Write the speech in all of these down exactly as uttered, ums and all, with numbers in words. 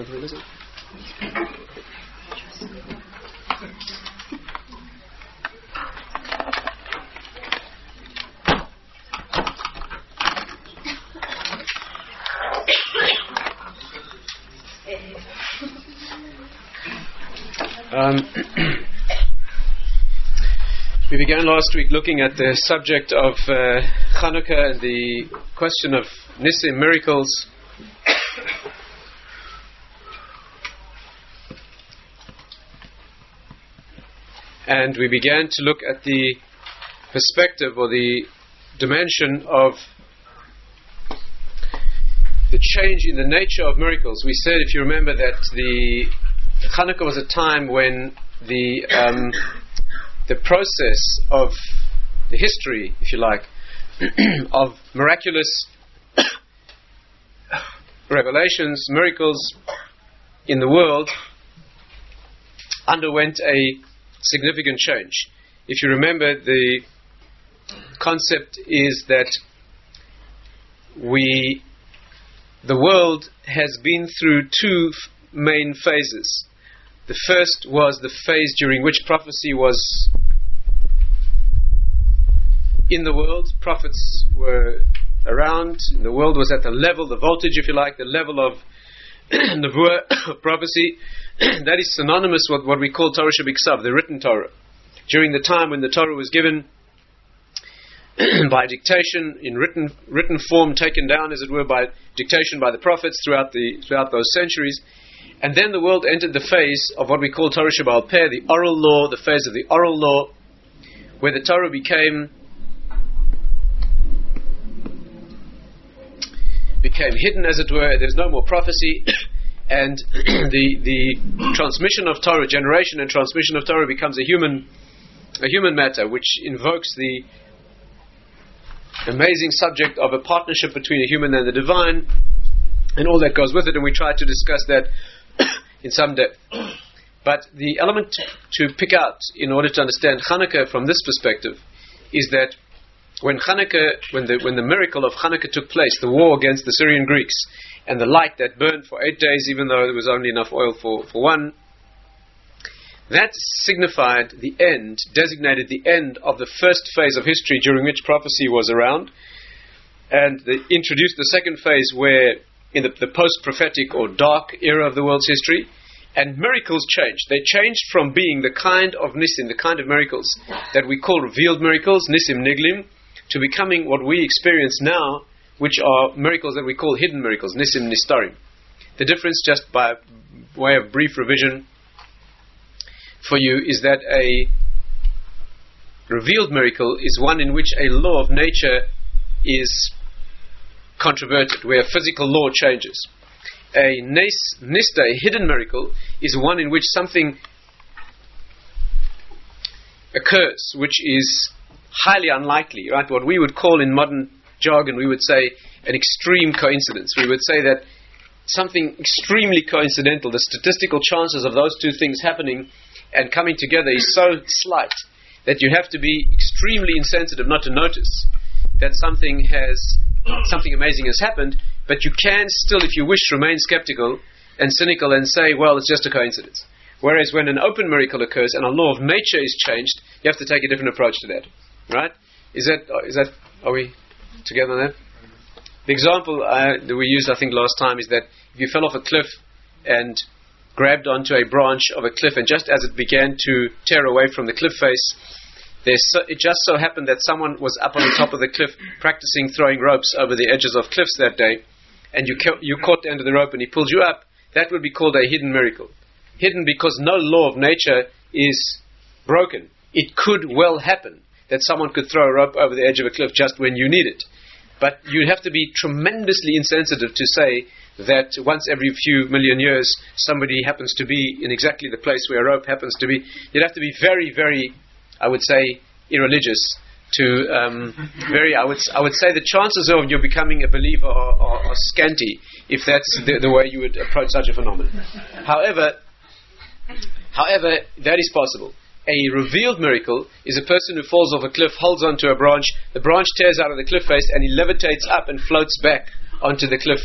front of me, is it? Um, we began last week looking at the subject of uh, Hanukkah and the question of Nisim, miracles. And we began to look at the perspective or the dimension of the change in the nature of miracles. We said, if you remember, that the Hanukkah was a time when the um, the process of the history, if you like, of miraculous revelations, miracles in the world underwent a significant change. If you remember, the concept is that we, the world has been through two f- main phases. The first was the phase during which prophecy was in the world. Prophets were around. The world was at the level, the voltage, if you like, the level of Nevuah, prophecy. That is synonymous with what we call Torah Shebiksav, the written Torah. During the time when the Torah was given by dictation, in written written form, taken down, as it were, by dictation by the prophets throughout the throughout those centuries. And then the world entered the phase of what we call Torah Shebaal Peh, the oral law, the phase of the oral law, where the Torah became became hidden, as it were. There's no more prophecy, and the the transmission of Torah, generation and transmission of Torah, becomes a human a human matter, which invokes the amazing subject of a partnership between a human and the divine, and all that goes with it. And we tried to discuss that in some depth. But the element to, to pick out in order to understand Hanukkah from this perspective is that when Hanukkah, when the when the miracle of Hanukkah took place, the war against the Syrian Greeks, and the light that burned for eight days, even though there was only enough oil for, for one, that signified the end, designated the end of the first phase of history during which prophecy was around, and they introduced the second phase where, in the, the post-prophetic or dark era of the world's history, and miracles changed. They changed from being the kind of nisim, the kind of miracles that we call revealed miracles, nisim niglim, to becoming what we experience now, which are miracles that we call hidden miracles, nisim nistarim. The difference, just by way of brief revision for you, is that a revealed miracle is one in which a law of nature is controverted, where a physical law changes. A nes, nista, a hidden miracle, is one in which something occurs which is highly unlikely, right? What we would call in modern jargon, we would say an extreme coincidence. We would say that something extremely coincidental, the statistical chances of those two things happening and coming together is so slight that you have to be extremely insensitive not to notice that something has something amazing has happened, but you can still, if you wish, remain skeptical and cynical and say, well, it's just a coincidence. Whereas when an open miracle occurs and a law of nature is changed, you have to take a different approach to that. Right? Is that, is that, are we together on that? The example uh, that we used, I think, last time is that if you fell off a cliff and grabbed onto a branch of a cliff, and just as it began to tear away from the cliff face, so, it just so happened that someone was up on the top of the cliff practicing throwing ropes over the edges of cliffs that day, and you ca- you caught the end of the rope and he pulled you up. That would be called a hidden miracle. Hidden because no law of nature is broken. It could well happen that someone could throw a rope over the edge of a cliff just when you need it. But you'd have to be tremendously insensitive to say that once every few million years somebody happens to be in exactly the place where a rope happens to be. You'd have to be very, very, I would say, irreligious to um, very. I would I would say the chances of you becoming a believer are, are, are scanty if that's the, the way you would approach such a phenomenon. However, however, that is possible. A revealed miracle is a person who falls off a cliff, holds onto a branch, the branch tears out of the cliff face, and he levitates up and floats back onto the cliff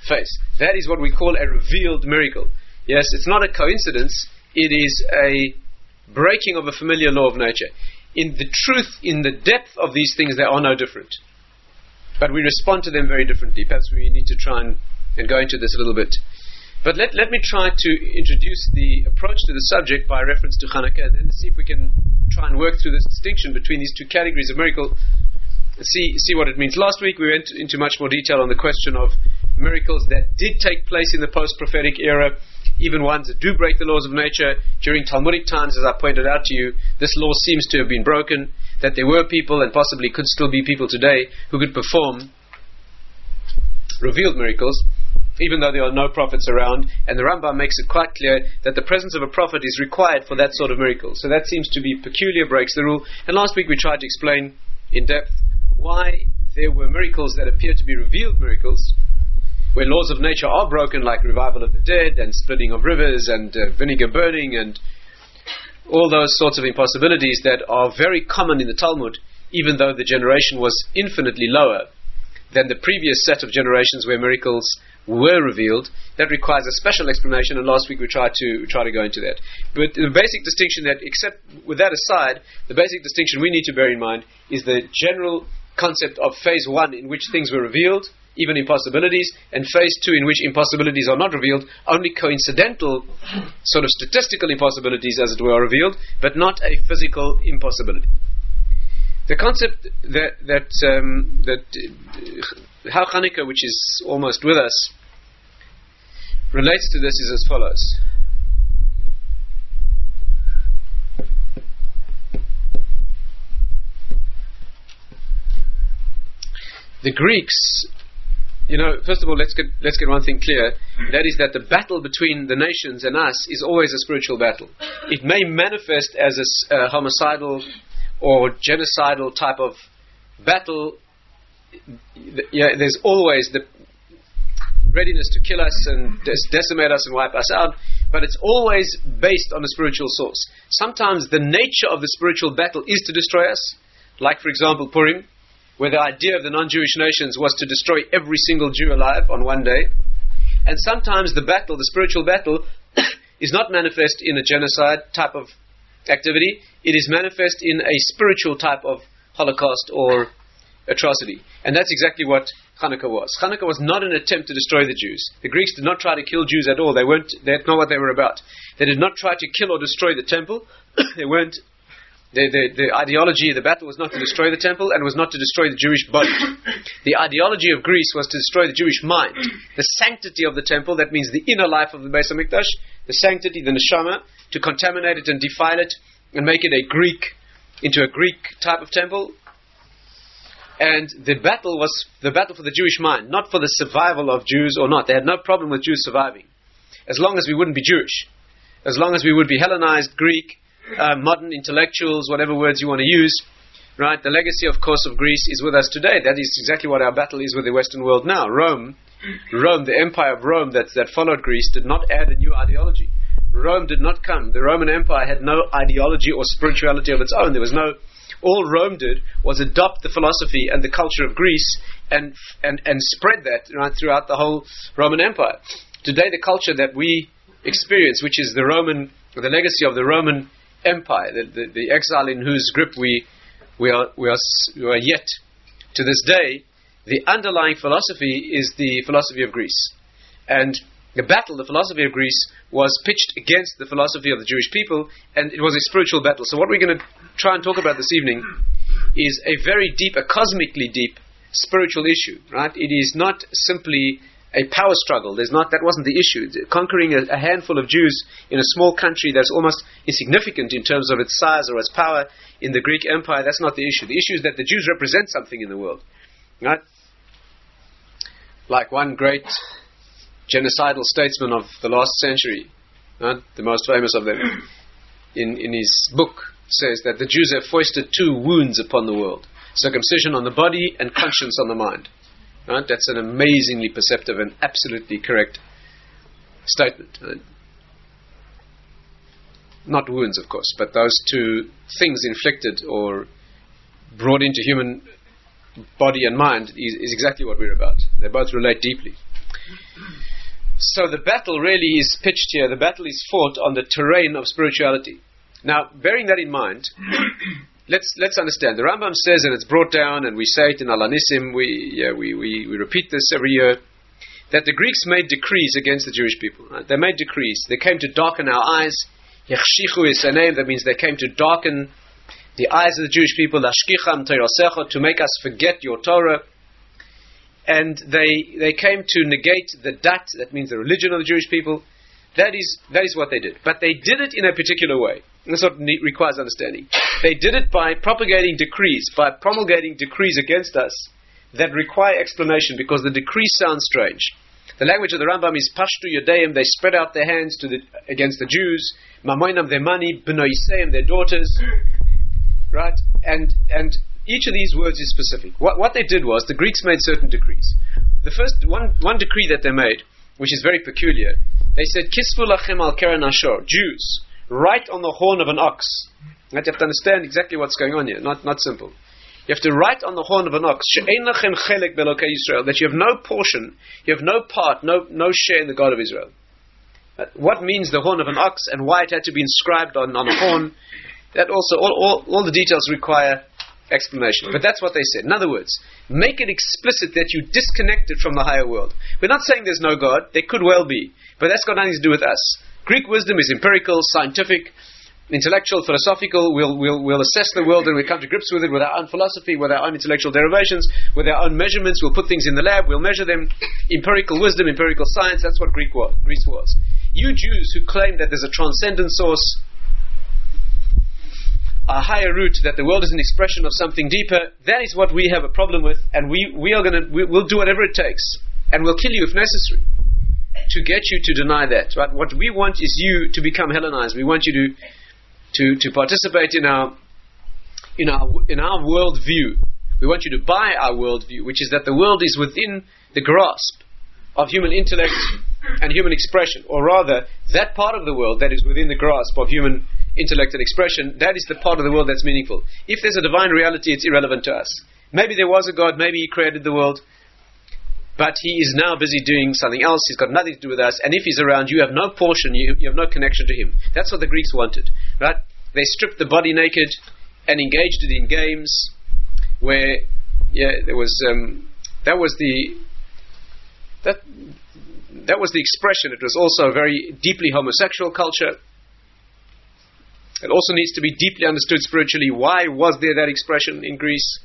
face. That is what we call a revealed miracle. Yes, it's not a coincidence. It is a breaking of a familiar law of nature. In the truth, in the depth of these things, they are no different. But we respond to them very differently. Perhaps we need to try and, and go into this a little bit. But let, let me try to introduce the approach to the subject by reference to Hanukkah, and then see if we can try and work through this distinction between these two categories of miracle, and see, see what it means. Last week we went into much more detail on the question of miracles that did take place in the post-prophetic era, even ones that do break the laws of nature. During Talmudic times, as I pointed out to you, this law seems to have been broken, that there were people, and possibly could still be people today, who could perform revealed miracles, even though there are no prophets around. And the Rambam makes it quite clear that the presence of a prophet is required for that sort of miracle. So that seems to be peculiar, breaks the rule. And last week we tried to explain in depth why there were miracles that appear to be revealed miracles, where laws of nature are broken, like revival of the dead and splitting of rivers and uh, vinegar burning and all those sorts of impossibilities that are very common in the Talmud, even though the generation was infinitely lower than the previous set of generations where miracles were revealed. That requires a special explanation, and last week we tried to we tried to go into that. But the basic distinction, that, except with that aside, the basic distinction we need to bear in mind is the general concept of phase one, in which things were revealed, even impossibilities, and phase two, in which impossibilities are not revealed, only coincidental, sort of statistical impossibilities, as it were, are revealed, but not a physical impossibility. The concept that that um, that uh, how Hanukkah, which is almost with us, relates to this is as follows. The Greeks, you know, first of all, let's get let's get one thing clear. That is that the battle between the nations and us is always a spiritual battle. It may manifest as a uh, homicidal or genocidal type of battle. Yeah, there's always the readiness to kill us and des- decimate us and wipe us out, but it's always based on a spiritual source. Sometimes the nature of the spiritual battle is to destroy us, like, for example, Purim, where the idea of the non-Jewish nations was to destroy every single Jew alive on one day. And sometimes the battle, the spiritual battle, is not manifest in a genocide type of activity. It is manifest in a spiritual type of holocaust or atrocity. And that's exactly what Hanukkah was. Hanukkah was not an attempt to destroy the Jews. The Greeks did not try to kill Jews at all. They weren't, that's not what they were about. They did not try to kill or destroy the temple. They weren't The, the, the ideology of the battle was not to destroy the temple, and was not to destroy the Jewish body. The ideology of Greece was to destroy the Jewish mind. The sanctity of the temple, that means the inner life of the Beis HaMikdash, the sanctity, the neshama, to contaminate it and defile it and make it a Greek, into a Greek type of temple. And the battle was the battle for the Jewish mind, not for the survival of Jews or not. They had no problem with Jews surviving, as long as we wouldn't be Jewish, as long as we would be Hellenized Greek, Uh, modern intellectuals, whatever words you want to use, right? The legacy, of course, of Greece is with us today. That is exactly what our battle is with the Western world now. Rome, Rome, the empire of Rome that, that followed Greece, did not add a new ideology. Rome did not come. The Roman Empire had no ideology or spirituality of its own. There was no. All Rome did was adopt the philosophy and the culture of Greece and and and spread that, right, throughout the whole Roman Empire. Today, the culture that we experience, which is the Roman, the legacy of the Roman Empire, the, the, the exile in whose grip we we are, we are we are yet to this day, the underlying philosophy is the philosophy of Greece. And the battle, the philosophy of Greece, was pitched against the philosophy of the Jewish people, and it was a spiritual battle. So what we're going to try and talk about this evening is a very deep, a cosmically deep spiritual issue, right? It is not simply a power struggle. There's not, that wasn't the issue. Conquering a, a handful of Jews in a small country that's almost insignificant in terms of its size or its power in the Greek Empire, that's not the issue. The issue is that the Jews represent something in the world, right? Like one great genocidal statesman of the last century, right? The most famous of them, in, in his book, says that the Jews have foisted two wounds upon the world: circumcision on the body and conscience on the mind. Right? That's an amazingly perceptive and absolutely correct statement. Right? Not wounds, of course, but those two things inflicted or brought into human body and mind is, is exactly what we're about. They both relate deeply. So the battle really is pitched here. The battle is fought on the terrain of spirituality. Now, bearing that in mind, let's let's understand. The Rambam says, and it's brought down, and we say it in Al Anissim, we, yeah, we, we, we repeat this every year, that the Greeks made decrees against the Jewish people. Right? They made decrees. They came to darken our eyes. Yachshichu is a name. That means they came to darken the eyes of the Jewish people. Lashkicham Torasecha, to make us forget your Torah. And they they came to negate the dat, that means the religion of the Jewish people. That is that is what they did. But they did it in a particular way. And that's what requires understanding. They did it by propagating decrees, by promulgating decrees against us that require explanation, because the decree sounds strange. The language of the Rambam is Pashtu Yodeim. They spread out their hands to the, against the Jews. Mamoinam, their money. Benoiseim, their daughters. Right? And and each of these words is specific. What what they did was, the Greeks made certain decrees. The first one one decree that they made, which is very peculiar, they said, Kisvu lachem al keren ashor, Jews, write on the horn of an ox. You have to understand exactly what's going on here. Not not simple. You have to write on the horn of an ox, she'ein lachem chelek be'elokei Yisrael, that you have no portion, you have no part, no no share in the God of Israel. What means the horn of an ox, and why it had to be inscribed on, on a horn? That also, all, all, all the details require explanation. But that's what they said. In other words, make it explicit that you disconnected from the higher world. We're not saying there's no God. There could well be. But that's got nothing to do with us. Greek wisdom is empirical, scientific, intellectual, philosophical. We'll, we'll, we'll assess the world and we'll come to grips with it with our own philosophy, with our own intellectual derivations, with our own measurements. We'll put things in the lab. We'll measure them. Empirical wisdom, empirical science. That's what Greek was, Greece was. You Jews who claim that there's a transcendent source, a higher root, that the world is an expression of something deeper, that is what we have a problem with, and we, we are going to, we, we'll do whatever it takes, and we'll kill you if necessary, to get you to deny that. Right? What we want is you to become Hellenized. We want you to, to, to participate in our, in our, in our world view. We want you to buy our world view, which is that the world is within the grasp of human intellect and human expression, or rather, that part of the world that is within the grasp of human intellect and expression, that is the part of the world that's meaningful. If there's a divine reality, it's irrelevant to us. Maybe there was a God, maybe He created the world, but He is now busy doing something else. He's got nothing to do with us, and if He's around, you have no portion, you, you have no connection to Him. That's what the Greeks wanted, right? They stripped the body naked and engaged it in games where, yeah, there was um, that was the that that was the expression. It was also a very deeply homosexual culture. It also needs to be deeply understood spiritually. Why was there that expression in Greece?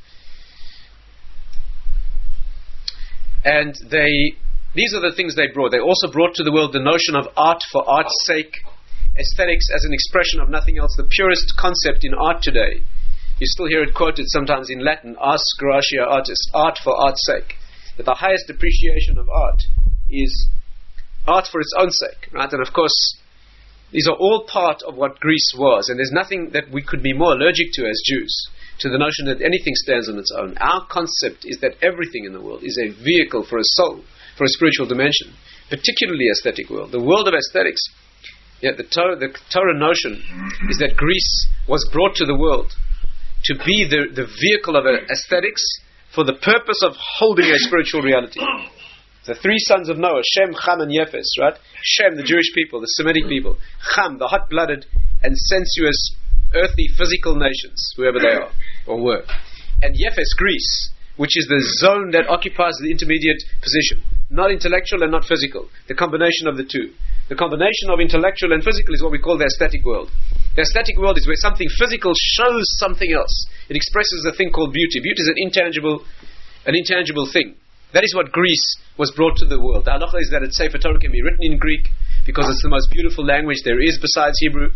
And they, these are the things they brought. They also brought to the world the notion of art for art's sake, aesthetics as an expression of nothing else, the purest concept in art today. You still hear it quoted sometimes in Latin, ars gratia artis, art for art's sake. That the highest appreciation of art is art for its own sake, right? And of course, these are all part of what Greece was, and there's nothing that we could be more allergic to as Jews, to the notion that anything stands on its own. Our concept is that everything in the world is a vehicle for a soul, for a spiritual dimension, particularly aesthetic world. The world of aesthetics, yeah, the Torah, the Torah notion is that Greece was brought to the world to be the, the vehicle of aesthetics for the purpose of holding a spiritual reality. The three sons of Noah, Shem, Cham, and Yefes, right? Shem, the Jewish people, the Semitic people. Cham, the hot-blooded and sensuous, earthy, physical nations, whoever they are, or were. And Yefes, Greece, which is the zone that occupies the intermediate position. Not intellectual and not physical. The combination of the two. The combination of intellectual and physical is what we call the aesthetic world. The aesthetic world is where something physical shows something else. It expresses a thing called beauty. Beauty is an intangible, an intangible thing. That is what Greece was brought to the world. The halacha is that its Sefer Torah can be written in Greek because it's the most beautiful language there is besides Hebrew.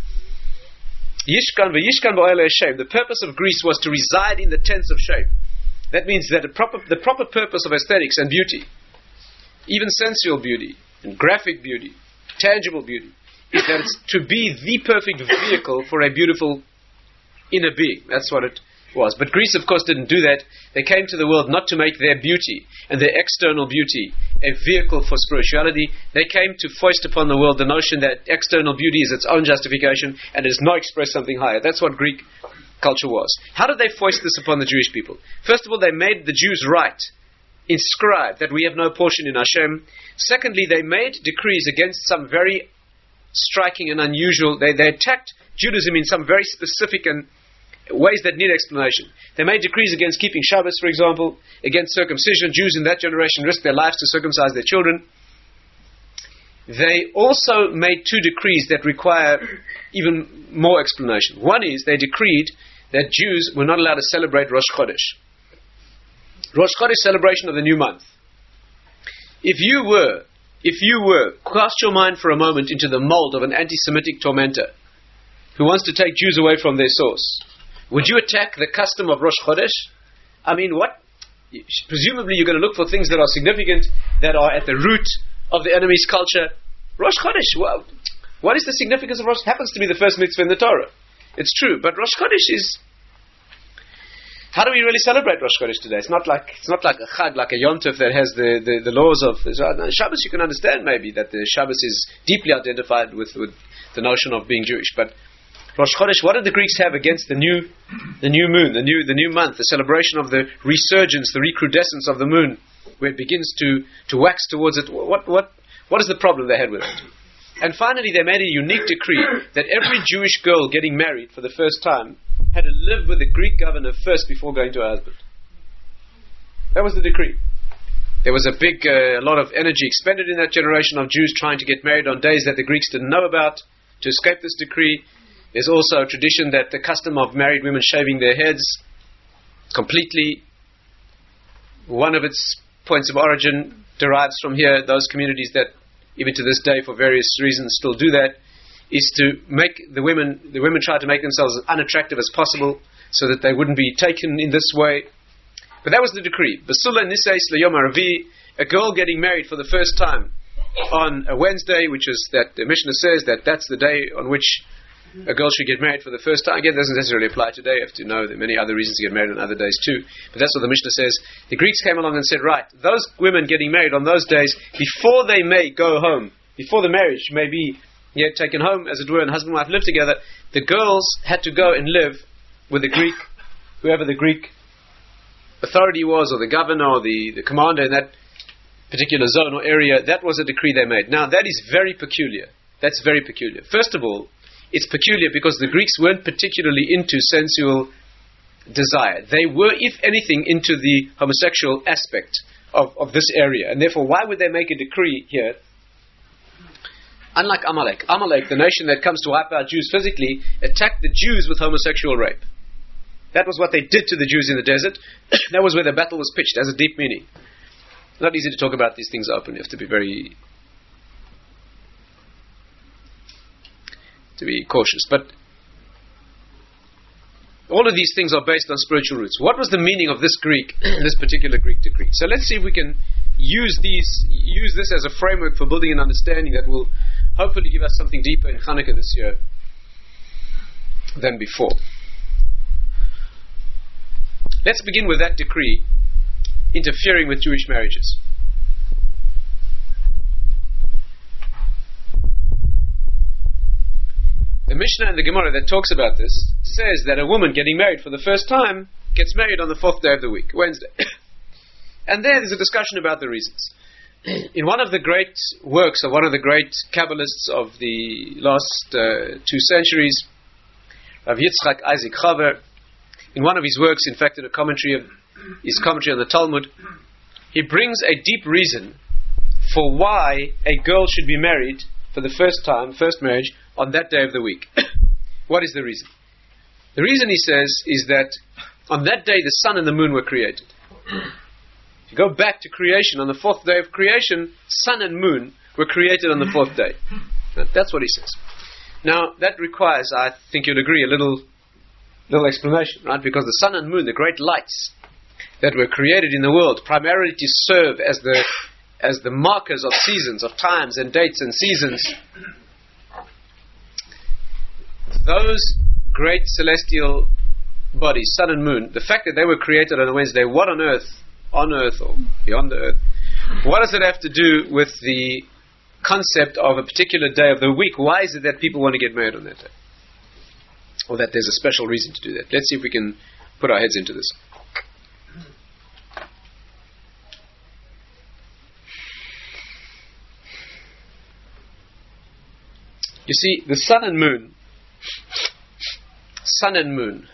Yishkan v'yishkan b'oel Shem. The purpose of Greece was to reside in the tents of Shem. That means that the proper, the proper purpose of aesthetics and beauty, even sensual beauty and graphic beauty, tangible beauty, is that it's to be the perfect vehicle for a beautiful inner being. That's what it was. But Greece, of course, didn't do that. They came to the world not to make their beauty and their external beauty a vehicle for spirituality. They came to foist upon the world the notion that external beauty is its own justification and does not express something higher. That's what Greek culture was. How did they foist this upon the Jewish people? First of all, they made the Jews write inscribed that we have no portion in Hashem. Secondly, they made decrees against some very striking and unusual. They, they attacked Judaism in some very specific and ways that need explanation. They made decrees against keeping Shabbos, for example, against circumcision. Jews in that generation risked their lives to circumcise their children. They also made two decrees that require even more explanation. One is they decreed that Jews were not allowed to celebrate Rosh Chodesh. Rosh Chodesh, celebration of the new month. If you were, if you were, cast your mind for a moment into the mold of an anti-Semitic tormentor who wants to take Jews away from their source, would you attack the custom of Rosh Chodesh? I mean, what? Presumably you're going to look for things that are significant, that are at the root of the enemy's culture. Rosh Chodesh, well, what is the significance of Rosh? It happens to be the first mitzvah in the Torah. It's true, but Rosh Chodesh is... How do we really celebrate Rosh Chodesh today? It's not like it's not like a Chag, like a Yom Tov that has the, the, the laws of Shabbos. You can understand maybe that the Shabbos is deeply identified with, with the notion of being Jewish, but Rosh Chodesh, what did the Greeks have against the new, the new moon, the new, the new month, the celebration of the resurgence, the recrudescence of the moon, where it begins to, to wax towards it? What, what, what is the problem they had with it? And finally, they made a unique decree that every Jewish girl getting married for the first time had to live with the Greek governor first before going to her husband. That was the decree. There was a big, uh, a lot of energy expended in that generation of Jews trying to get married on days that the Greeks didn't know about to escape this decree. There's also a tradition that the custom of married women shaving their heads completely, one of its points of origin derives from here. Those communities that, even to this day, for various reasons, still do that, is to make the women, the women try to make themselves as unattractive as possible so that they wouldn't be taken in this way. But that was the decree. Basula Niseis Leyom Haravi, a girl getting married for the first time on a Wednesday, which is that the Mishnah says that that's the day on which a girl should get married for the first time. Again, it doesn't necessarily apply today. You have to know there are many other reasons to get married on other days too. But that's what the Mishnah says. The Greeks came along and said, right, those women getting married on those days, before they may go home, before the marriage may be yet taken home, as it were, and husband and wife live together, the girls had to go and live with the Greek, whoever the Greek authority was, or the governor, or the, the commander in that particular zone or area. That was a decree they made. Now, that is very peculiar. That's very peculiar. First of all, it's peculiar because the Greeks weren't particularly into sensual desire. They were, if anything, into the homosexual aspect of, of this area. And therefore, why would they make a decree here? Unlike Amalek. Amalek, the nation that comes to wipe out Jews physically, attacked the Jews with homosexual rape. That was what they did to the Jews in the desert. That was where the battle was pitched. It has a deep meaning. It's not easy to talk about these things open. You have to be very... to be cautious. But all of these things are based on spiritual roots. What was the meaning of this Greek, this particular Greek decree? So let's see if we can use these, use this as a framework for building an understanding that will hopefully give us something deeper in Hanukkah this year than before. Let's begin with that decree interfering with Jewish marriages. The Mishnah and the Gemara that talks about this says that a woman getting married for the first time gets married on the fourth day of the week, Wednesday. And there there's a discussion about the reasons. In one of the great works of one of the great Kabbalists of the last uh, two centuries, Rav Yitzchak Isaac Chaver, in one of his works, in fact in a commentary of his commentary on the Talmud, he brings a deep reason for why a girl should be married for the first time, first marriage, on that day of the week. What is the reason? The reason, he says, is that on that day the sun and the moon were created. If you go back to creation, on the fourth day of creation, sun and moon were created on the fourth day. That's what he says. Now, that requires, I think you'll agree, a little, little explanation, right? Because the sun and moon, the great lights that were created in the world, primarily to serve as the as the markers of seasons, of times and dates and seasons, those great celestial bodies, sun and moon, the fact that they were created on a Wednesday, what on earth, on earth or beyond the earth, what does it have to do with the concept of a particular day of the week? Why is it that people want to get married on that day? Or that there's a special reason to do that? Let's see if we can put our heads into this. You see, the sun and moon, sun and moon,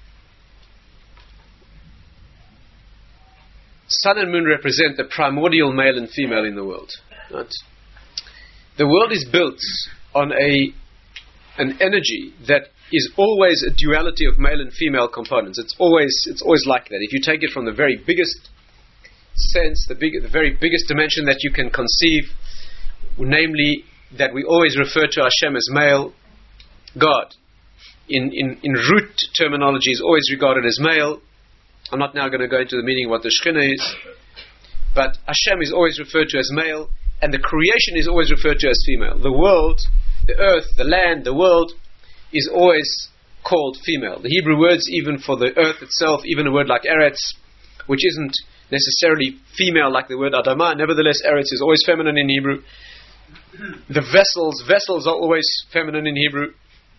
sun and moon represent the primordial male and female in the world. Right? The world is built on a an energy that is always a duality of male and female components. It's always it's always like that. If you take it from the very biggest sense, the big, the very biggest dimension that you can conceive, namely that we always refer to Hashem as male, God, in, in, in root terminology, is always regarded as male. I'm not now going to go into the meaning of what the Shekhinah is, but Hashem is always referred to as male, and the creation is always referred to as female. The world, the earth, the land, the world is always called female. The Hebrew words, even for the earth itself, even a word like Eretz, which isn't necessarily female like the word Adamah, nevertheless Eretz is always feminine in Hebrew. The vessels, vessels are always feminine in Hebrew.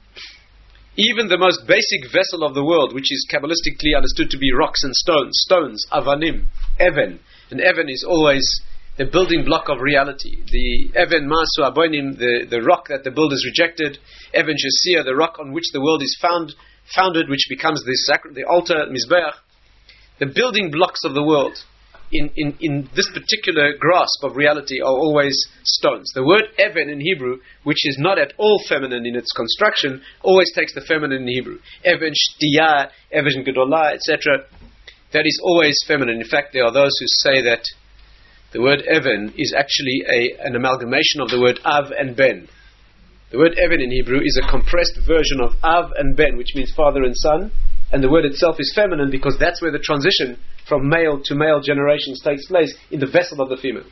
Even the most basic vessel of the world, which is Kabbalistically understood to be rocks and stones, stones, avanim, even. And even is always the building block of reality. The even masu abonim, the, the rock that the builders rejected, even shesia, the rock on which the world is found, founded, which becomes the sacred, the altar, mizbeach. The building blocks of the world in, in, in this particular grasp of reality are always stones. The word even in Hebrew, which is not at all feminine in its construction, always takes the feminine in Hebrew. Even shtiyah, even gedolah, et cetera. That is always feminine. In fact, there are those who say that the word even is actually a, an amalgamation of the word av and ben. The word even in Hebrew is a compressed version of av and ben, which means father and son. And the word itself is feminine because that's where the transition from male to male generations takes place, in the vessel of the female.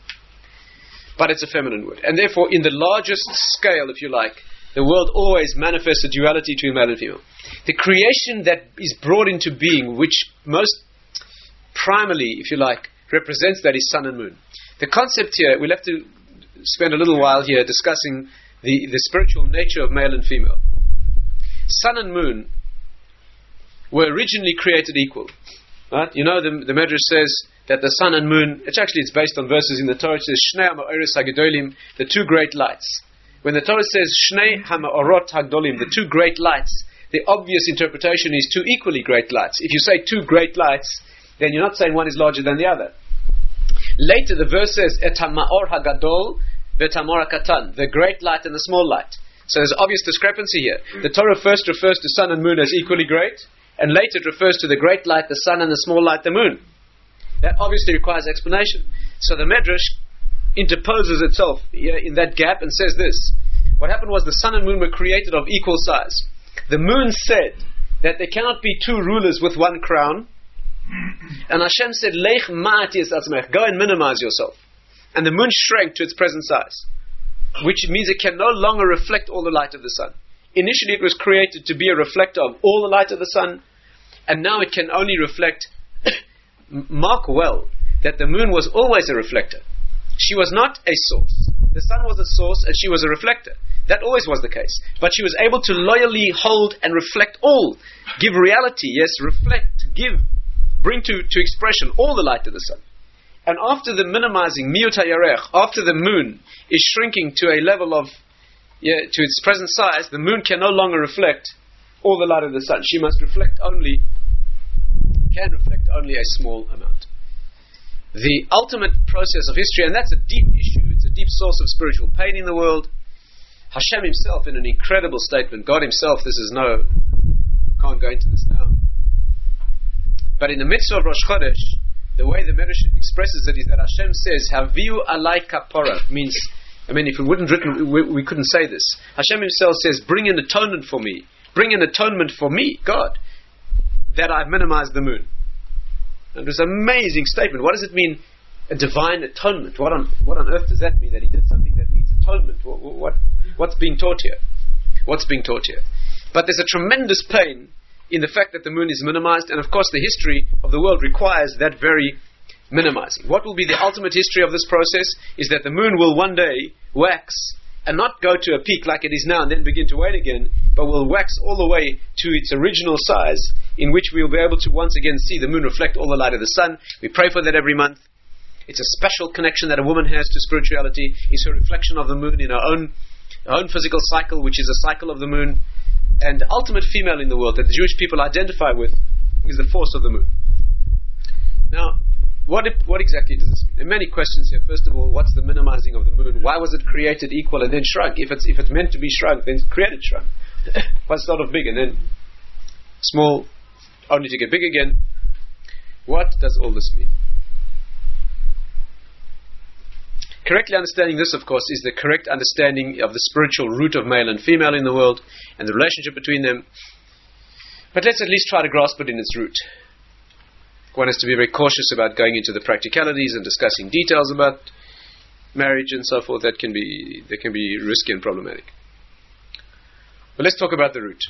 But it's a feminine word. And therefore, in the largest scale, if you like, the world always manifests a duality between male and female. The creation that is brought into being, which most primarily, if you like, represents that, is sun and moon. The concept here, we'll have to spend a little while here discussing the, the spiritual nature of male and female. Sun and moon were originally created equal. Right? You know, the, the Medrash says that the sun and moon, it's actually it's based on verses in the Torah. It says Shnei HaMa'oros HaGedolim, the two great lights. When the Torah says Shnei HaMa'orot HaGedolim, the two great lights, the obvious interpretation is two equally great lights. If you say two great lights, then you're not saying one is larger than the other. Later the verse says Et HaMa'or HaGadol Vet HaMa'or HaKatan, the great light and the small light. So there's obvious discrepancy here. The Torah first refers to sun and moon as equally great, and later it refers to the great light, the sun, and the small light, the moon. That obviously requires explanation. So the Medrash interposes itself in that gap and says this. What happened was the sun and moon were created of equal size. The moon said that there cannot be two rulers with one crown. And Hashem said, Lech ma'ati es atzmech, go and minimize yourself. And the moon shrank to its present size, which means it can no longer reflect all the light of the sun. Initially it was created to be a reflector of all the light of the sun, and now it can only reflect. Mark well that the moon was always a reflector. She was not a source. The sun was a source and she was a reflector. That always was the case. But she was able to loyally hold and reflect all, give reality, yes, reflect, give, bring to, to expression all the light of the sun. And after the minimizing, miyut hayarech, after the moon is shrinking to a level of, yeah, to its present size, the moon can no longer reflect all the light of the sun. She must reflect only, can reflect only a small amount. The ultimate process of history, and that's a deep issue, it's a deep source of spiritual pain in the world. Hashem himself, in an incredible statement, God himself, this is no, can't go into this now. But in the mitzvah of Rosh Chodesh, the way the Medrash expresses it is that Hashem says, Haviu alai kapora, means, I mean, if we wouldn't written, we, we couldn't say this. Hashem himself says, bring an atonement for me. Bring an atonement for me, God, that I've minimized the moon. And it's an amazing statement. What does it mean, a divine atonement? What on what on earth does that mean, that he did something that needs atonement? What, what What's being taught here? What's being taught here? But there's a tremendous pain in the fact that the moon is minimized, and of course the history of the world requires that very minimizing. What will be the ultimate history of this process is that the moon will one day wax and not go to a peak like it is now and then begin to wane again, but will wax all the way to its original size, in which we will be able to once again see the moon reflect all the light of the sun. We pray for that every month. It's a special connection that a woman has to spirituality. It's her reflection of the moon in her own her own physical cycle, which is a cycle of the moon, and the ultimate female in the world that the Jewish people identify with is the force of the moon. Now, what it, what exactly does this mean? There are many questions here. First of all, what's the minimizing of the moon? Why was it created equal and then shrunk? If it's if it's meant to be shrunk, then it's created shrunk. Why start off big and then small, only to get big again? What does all this mean? Correctly understanding this, of course, is the correct understanding of the spiritual root of male and female in the world and the relationship between them. But let's at least try to grasp it in its root. One has to be very cautious about going into the practicalities and discussing details about marriage and so forth. That can be that can be risky and problematic. But let's talk about the root.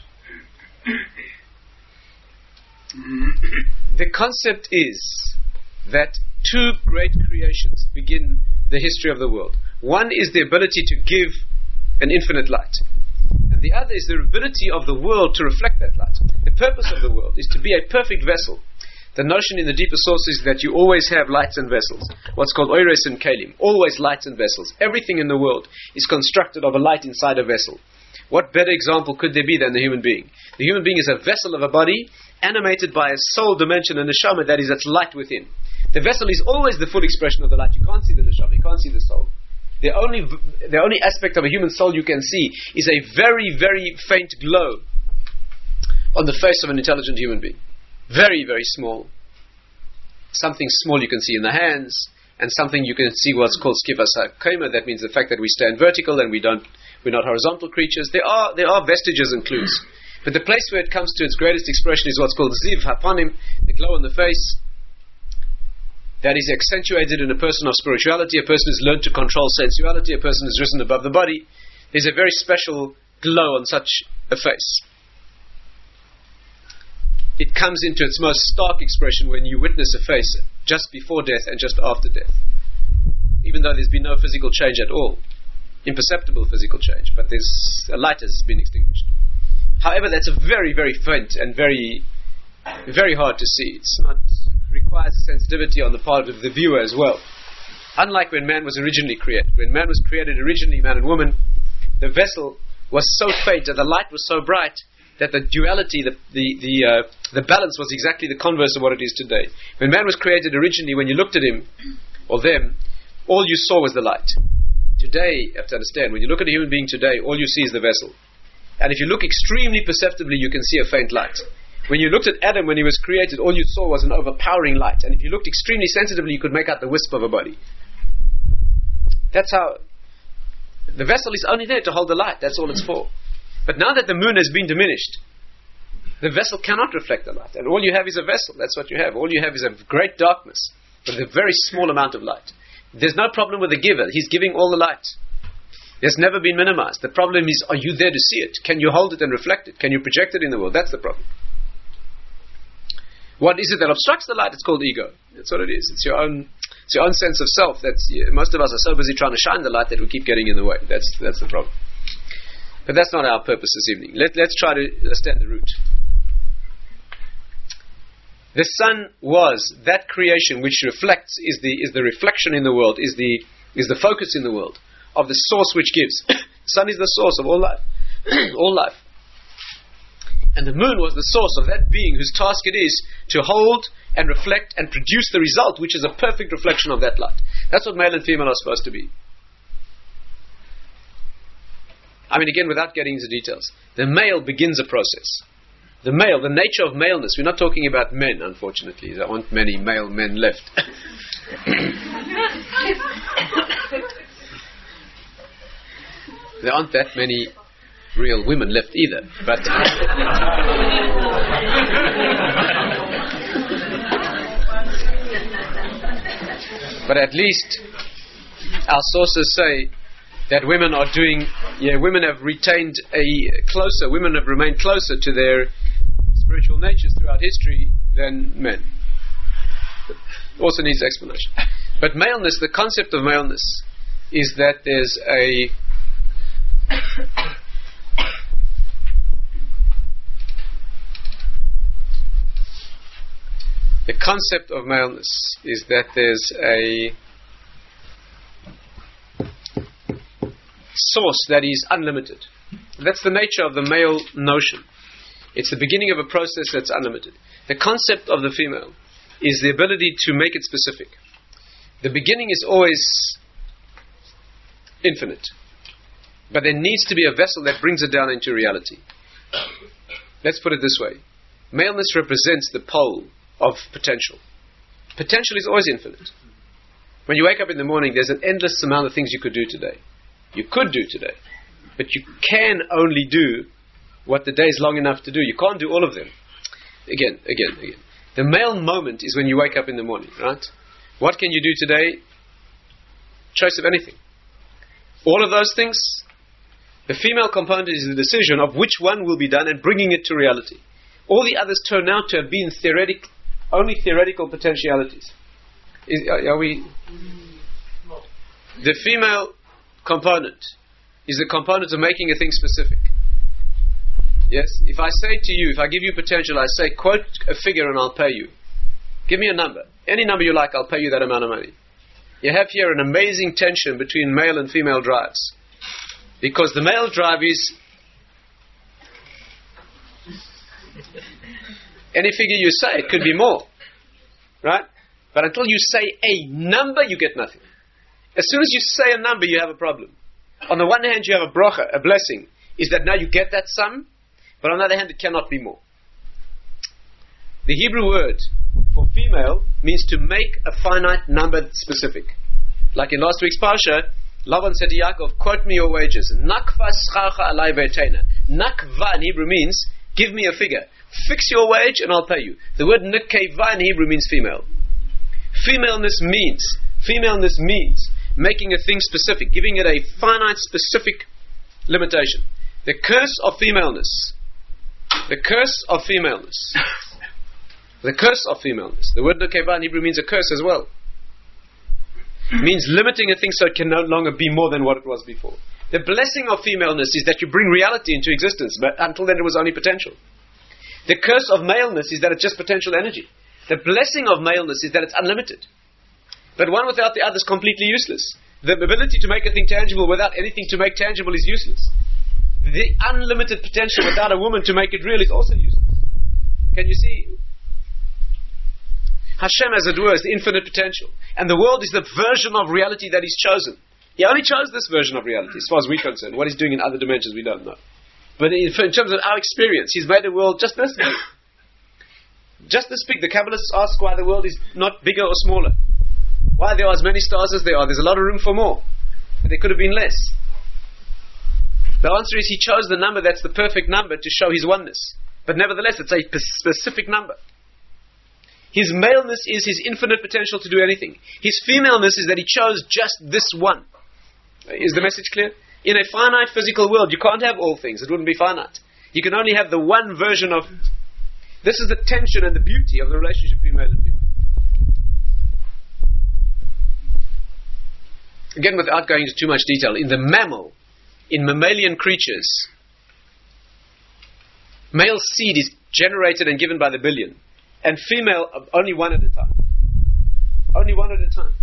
The concept is that two great creations begin the history of the world. One is the ability to give an infinite light, and the other is the ability of the world to reflect that light. The purpose of the world is to be a perfect vessel. The notion in the deeper source is that you always have lights and vessels. What's called oires and kalim. Always lights and vessels. Everything in the world is constructed of a light inside a vessel. What better example could there be than the human being? The human being is a vessel of a body animated by a soul dimension and neshama that is its light within. The vessel is always the full expression of the light. You can't see the neshama, you can't see the soul. The only, the only aspect of a human soul you can see is a very, very faint glow on the face of an intelligent human being. Very, very small. Something small you can see in the hands, and something you can see what's called skivas hakoma. That means the fact that we stand vertical and we don't, we're not horizontal creatures. There are there are vestiges and clues, but the place where it comes to its greatest expression is what's called ziv hapanim, the glow on the face. That is accentuated in a person of spirituality, a person who's learned to control sensuality, a person who's risen above the body. There's a very special glow on such a face. It comes into its most stark expression when you witness a face just before death and just after death. Even though there's been no physical change at all. Imperceptible physical change, but there's a light has been extinguished. However, that's a very, very faint and very, very hard to see. It's not, it requires a sensitivity on the part of the viewer as well. Unlike when man was originally created. When man was created originally, man and woman, the vessel was so faint and the light was so bright that the duality, the the the, uh, the balance was exactly the converse of what it is today. When man was created originally, when you looked at him or them, all you saw was the light. Today, you have to understand, when you look at a human being today, all you see is the vessel. And if you look extremely perceptibly, you can see a faint light. When you looked at Adam when he was created, all you saw was an overpowering light. And if you looked extremely sensitively, you could make out the wisp of a body. That's how the vessel is only there to hold the light. That's all it's for. But now that the moon has been diminished, the vessel cannot reflect the light. And all you have is a vessel. That's what you have. All you have is a great darkness, but a very small amount of light. There's no problem with the giver. He's giving all the light. It's never been minimized. The problem is, are you there to see it? Can you hold it and reflect it? Can you project it in the world? That's the problem. What is it that obstructs the light? It's called ego. That's what it is. It's your own, it's your own sense of self. That's most of us are so busy trying to shine the light that we keep getting in the way. That's that's the problem. But that's not our purpose this evening. Let, let's try to understand the root. The sun was that creation which reflects, is the is the reflection in the world, is the is the focus in the world of the source which gives. The sun is the source of all life, all life, and the moon was the source of that being whose task it is to hold and reflect and produce the result, which is a perfect reflection of that light. That's what male and female are supposed to be. I mean, again, without getting into details, the male begins a process. The male, the nature of maleness, we're not talking about men, unfortunately. There aren't many male men left. There aren't that many real women left either. But but at least our sources say that women are doing, yeah, women have retained a closer, women have remained closer to their spiritual natures throughout history than men. Also needs explanation. But maleness, the concept of maleness, is that there's a the concept of maleness is that there's a source that is unlimited. That's the nature of the male notion. It's the beginning of a process that's unlimited. The concept of the female is the ability to make it specific. The beginning is always infinite, but there needs to be a vessel that brings it down into reality. Let's put it this way. Maleness represents the pole of potential. Potential is always infinite. When you wake up in the morning, there's an endless amount of things you could do today. You could do today, but you can only do what the day is long enough to do. You can't do all of them. Again, again, again. The male moment is when you wake up in the morning, right? What can you do today? Choice of anything. All of those things. The female component is the decision of which one will be done and bringing it to reality. All the others turn out to have been theoretic, only theoretical potentialities. Is, are, are we? The female component is the component of making a thing specific. Yes? If I say to you, if I give you potential, I say, quote a figure and I'll pay you. Give me a number. Any number you like, I'll pay you that amount of money. You have here an amazing tension between male and female drives. Because the male drive is any figure you say, it could be more. Right? But until you say a number, you get nothing. As soon as you say a number, you have a problem. On the one hand, you have a bracha, a blessing, is that now you get that sum, but on the other hand, it cannot be more. The Hebrew word for female means to make a finite number specific. Like in last week's Parsha, Lavan said to Yaakov, quote me your wages. Nakva scharcha alai ve'etena. Nakva in Hebrew means, give me a figure. Fix your wage and I'll pay you. The word nekeva in Hebrew means female. Femaleness means, femaleness means making a thing specific, giving it a finite, specific limitation. The curse of femaleness, the curse of femaleness, the curse of femaleness, the word nekeva in Hebrew means a curse as well. Means limiting a thing so it can no longer be more than what it was before. The blessing of femaleness is that you bring reality into existence, but until then it was only potential. The curse of maleness is that it's just potential energy. The blessing of maleness is that it's unlimited. But one without the other is completely useless. The ability to make a thing tangible without anything to make tangible is useless. The unlimited potential without a woman to make it real is also useless. Can you see? Hashem, as it were, is the infinite potential. And the world is the version of reality that He's chosen. He only chose this version of reality, as far as we're concerned. What He's doing in other dimensions, we don't know. But in, in terms of our experience, He's made a world just this big. Just this big. The Kabbalists ask why the world is not bigger or smaller. Why there are as many stars as there are. There's a lot of room for more. But there could have been less. The answer is He chose the number that's the perfect number to show His oneness. But nevertheless, it's a specific number. His maleness is His infinite potential to do anything. His femaleness is that He chose just this one. Is the message clear? In a finite physical world, you can't have all things. It wouldn't be finite. You can only have the one version of... This is the tension and the beauty of the relationship between male and female. Again, without going into too much detail, in the mammal, in mammalian creatures, male seed is generated and given by the billion. And female, only one at a time. Only one at a time.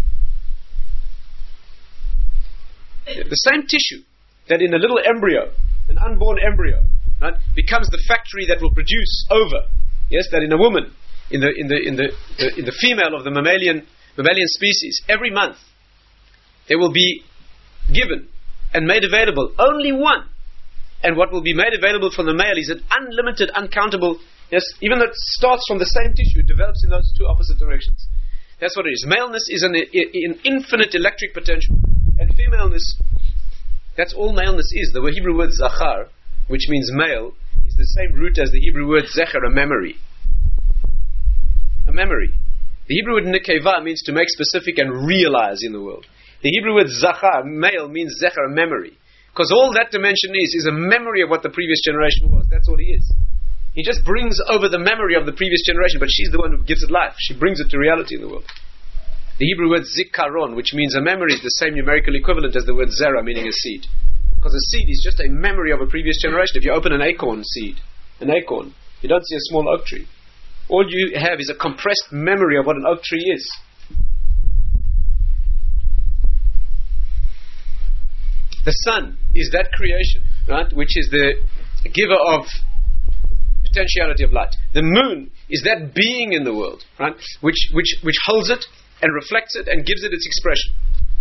The same tissue that in a little embryo, an unborn embryo, right, becomes the factory that will produce ova. Yes, that in a woman, in the in the in the, the in the female of the mammalian mammalian species, every month there will be given and made available only one. And what will be made available from the male is an unlimited, uncountable. Yes, even though it starts from the same tissue, it develops in those two opposite directions. That's what it is. Maleness is an, an infinite electric potential. And femaleness, that's all maleness is. The Hebrew word zachar, which means male, is the same root as the Hebrew word zecher, a memory. A memory. The Hebrew word nekeva means to make specific and realize in the world. The Hebrew word zachar, male, means zecher, a memory. Because all that dimension is, is a memory of what the previous generation was. That's all he is. He just brings over the memory of the previous generation, but she's the one who gives it life. She brings it to reality in the world. The Hebrew word zikaron, which means a memory, is the same numerical equivalent as the word zera, meaning a seed. Because a seed is just a memory of a previous generation. If you open an acorn seed, an acorn, you don't see a small oak tree. All you have is a compressed memory of what an oak tree is. The sun is that creation, right, which is the giver of potentiality of light. The moon is that being in the world, right, which which which holds it and reflects it and gives it its expression.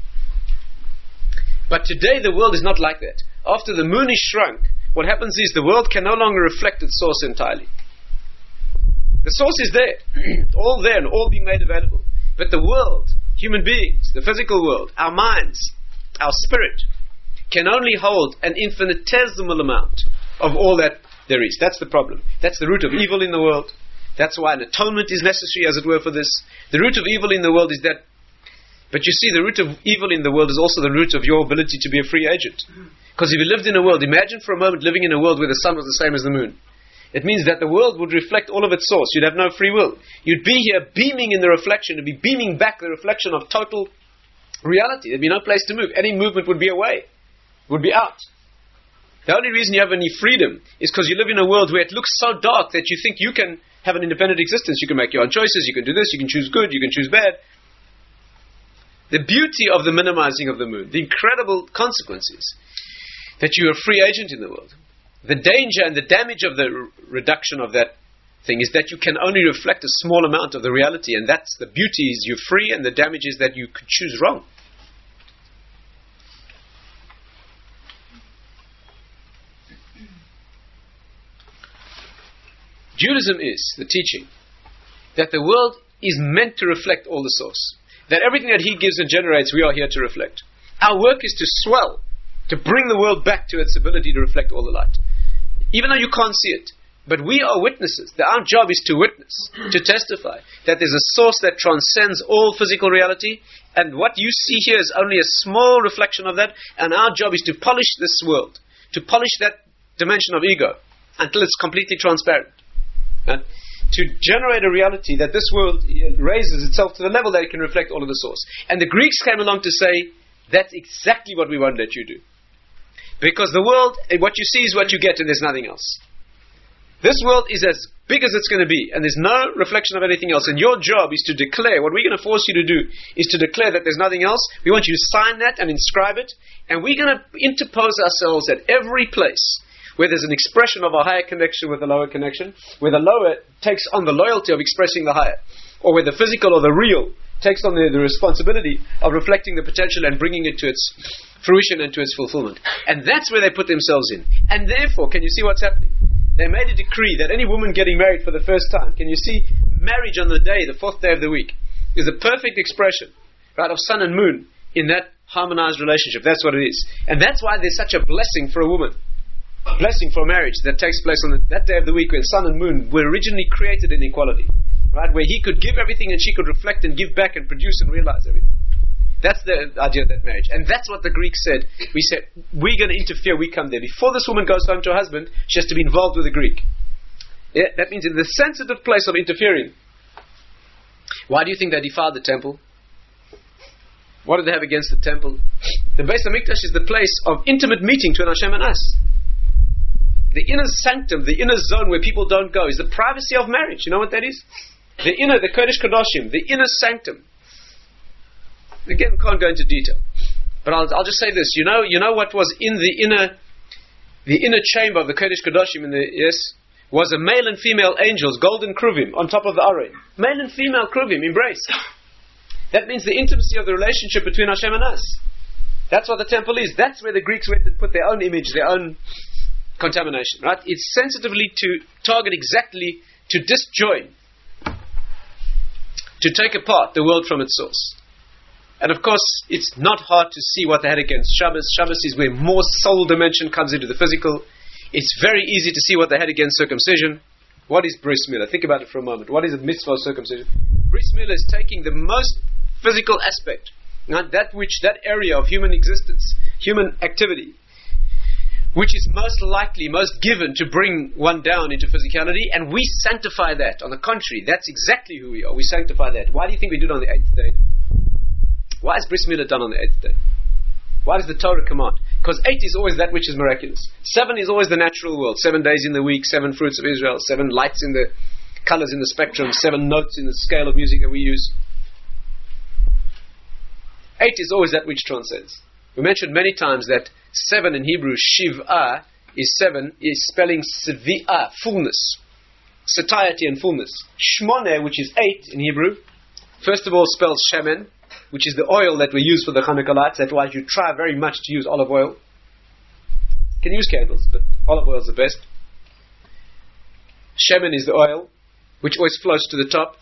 But today the world is not like that. After the moon is shrunk, what happens is the world can no longer reflect its source entirely. The source is there, all there and all being made available. But the world, human beings, the physical world, our minds, our spirit, can only hold an infinitesimal amount of all that there is. That's the problem. That's the root of evil in the world. That's why an atonement is necessary, as it were, for this. The root of evil in the world is that. But you see, the root of evil in the world is also the root of your ability to be a free agent. Because if you lived in a world, imagine for a moment living in a world where the sun was the same as the moon. It means that the world would reflect all of its source. You'd have no free will. You'd be here beaming in the reflection. You'd be beaming back the reflection of total reality. There'd be no place to move. Any movement would be away. Would be out. The only reason you have any freedom is because you live in a world where it looks so dark that you think you can have an independent existence. You can make your own choices. You can do this. You can choose good. You can choose bad. The beauty of the minimizing of the moon, the incredible consequences that you are a free agent in the world. The danger and the damage of the r- reduction of that thing is that you can only reflect a small amount of the reality, and that's the beauty is you're free, and the damage is that you could choose wrong. Judaism is the teaching that the world is meant to reflect all the source. That everything that He gives and generates, we are here to reflect. Our work is to swell, to bring the world back to its ability to reflect all the light. Even though you can't see it. But we are witnesses. Our job is to witness, to testify that there's a source that transcends all physical reality, and what you see here is only a small reflection of that, and our job is to polish this world, to polish that dimension of ego, until it's completely transparent. Right? To generate a reality that this world raises itself to the level that it can reflect all of the source. And the Greeks came along to say, that's exactly what we won't let you do. Because the world, what you see is what you get, and there's nothing else. This world is as big as it's going to be, and there's no reflection of anything else. And your job is to declare, what we're going to force you to do is to declare that there's nothing else. We want you to sign that and inscribe it, and we're going to interpose ourselves at every place where there's an expression of a higher connection with a lower connection, where the lower takes on the loyalty of expressing the higher, or where the physical or the real takes on the, the responsibility of reflecting the potential and bringing it to its fruition and to its fulfillment. And that's where they put themselves in. And therefore, can you see what's happening? They made a decree that any woman getting married for the first time, can you see, marriage on the day, the fourth day of the week, is a perfect expression, right, of sun and moon in that harmonized relationship. That's what it is. And that's why there's such a blessing for a woman. Blessing for marriage that takes place on the, that day of the week when sun and moon were originally created in equality, right? Where he could give everything and she could reflect and give back and produce and realize everything. That's the idea of that marriage. And that's what the Greeks said. We said, we're going to interfere, we come there. Before this woman goes home to her husband, she has to be involved with the Greek. Yeah, that means in the sensitive place of interfering. Why do you think they defiled the temple? What did they have against the temple? The Beis HaMikdash is the place of intimate meeting between Hashem and us. The inner sanctum, the inner zone where people don't go, is the privacy of marriage. You know what that is? The inner, the Kodesh Kodashim, the inner sanctum. Again, can't go into detail, but I'll, I'll just say this. You know, you know what was in the inner, the inner chamber of the Kodesh Kodashim in the yes, was a male and female angels, golden kruvim on top of the Aron. Male and female kruvim embrace. That means the intimacy of the relationship between Hashem and us. That's what the temple is. That's where the Greeks went and put their own image, their own contamination, right? It's sensitively to target exactly, to disjoin, to take apart the world from its source. And of course, it's not hard to see what they had against Shabbos. Shabbos is where more soul dimension comes into the physical. It's very easy to see what they had against circumcision. What is bris milah? Think about it for a moment. What is a mitzvah of circumcision? Bris milah is taking the most physical aspect, not that which, that area of human existence, human activity, which is most likely, most given to bring one down into physicality, and we sanctify that. On the contrary, that's exactly who we are. We sanctify that. Why do you think we do it on the eighth day? Why is bris milah done on the eighth day? Why does the Torah command? Because eight is always that which is miraculous. Seven is always the natural world. Seven days in the week, seven fruits of Israel, seven lights in the colors in the spectrum, seven notes in the scale of music that we use. Eight is always that which transcends. We mentioned many times that seven in Hebrew, Shiv'ah, is seven, is spelling Sevi'ah, fullness, satiety and fullness. Shmoneh, which is eight in Hebrew, first of all spells Shemen, which is the oil that we use for the Hanukkah lights. That's why you try very much to use olive oil. You can use candles, but olive oil is the best. Shemen is the oil, which always flows to the top.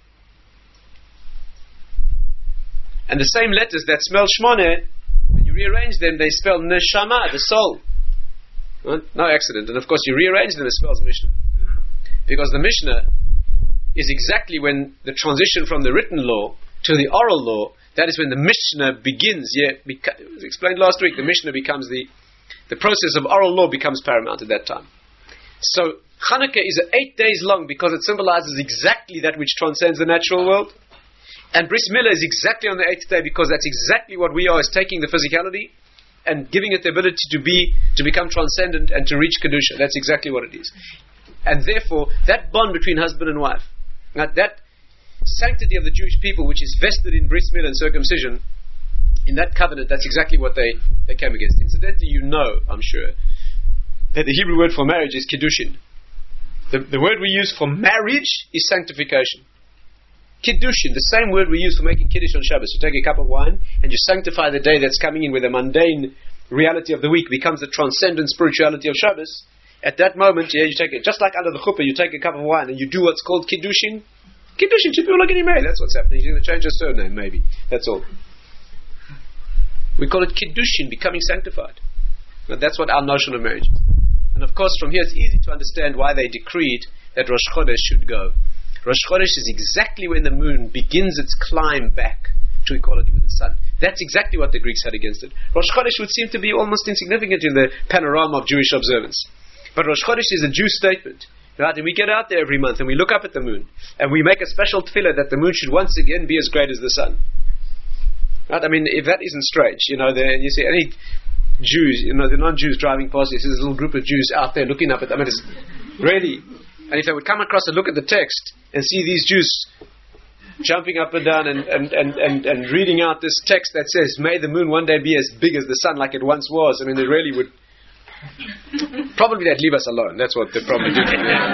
And the same letters that spell Shmoneh, when you rearrange them, they spell Neshama, the soul. Right? No accident. And of course, you rearrange them, it spells Mishnah. Because the Mishnah is exactly when the transition from the written law to the oral law, that is when the Mishnah begins. Yeah, beca- it was explained last week, the Mishnah becomes the, the process of oral law becomes paramount at that time. So, Hanukkah is eight days long because it symbolizes exactly that which transcends the natural world. And Bris Milah is exactly on the eighth day because that's exactly what we are, is taking the physicality and giving it the ability to be, to become transcendent and to reach Kedusha. That's exactly what it is. And therefore, that bond between husband and wife, that, that sanctity of the Jewish people, which is vested in Bris Milah and circumcision, in that covenant, that's exactly what they, they came against. Incidentally, you know, I'm sure, that the Hebrew word for marriage is Kiddushin. The, the word we use for marriage is sanctification. Kiddushin, the same word we use for making Kiddush on Shabbos. You take a cup of wine and you sanctify the day that's coming in, where the mundane reality of the week becomes the transcendent spirituality of Shabbos. At that moment, yeah, you take it, just like under the chuppah, you take a cup of wine and you do what's called Kiddushin. Kiddushin, two people are getting married, that's what's happening. You're going to change your surname, maybe. That's all. We call it Kiddushin, becoming sanctified. But that's what our notion of marriage is. And of course, from here it's easy to understand why they decreed that Rosh Chodesh should go. Rosh Chodesh is exactly when the moon begins its climb back to equality with the sun. That's exactly what the Greeks had against it. Rosh Chodesh would seem to be almost insignificant in the panorama of Jewish observance. But Rosh Chodesh is a Jew statement. Right? And we get out there every month and we look up at the moon and we make a special tefillah that the moon should once again be as great as the sun. Right? I mean, if that isn't strange, you know, and you see any Jews, you know, the non-Jews driving past, you see this little group of Jews out there looking up at them. I mean, it's really... And if they would come across and look at the text and see these Jews jumping up and down and, and, and, and, and reading out this text that says, may the moon one day be as big as the sun like it once was, I mean, they really would... Probably they'd leave us alone. That's what they'd probably do.